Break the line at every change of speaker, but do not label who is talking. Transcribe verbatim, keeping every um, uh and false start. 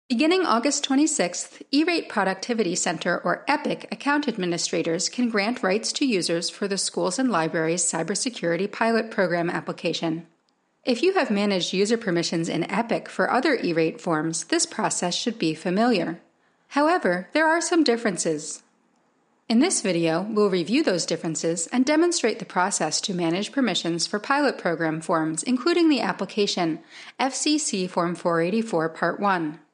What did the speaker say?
Beginning August twenty-sixth, E-Rate Productivity Center, or EPIC, account administrators can grant rights to users for the Schools and Libraries Cybersecurity Pilot Program application. If you have managed user permissions in EPIC for other E-Rate forms, this process should be familiar. However, there are some differences. In this video, we'll review those differences and demonstrate the process to manage permissions for pilot program forms, including the application F C C Form four eighty-four Part one.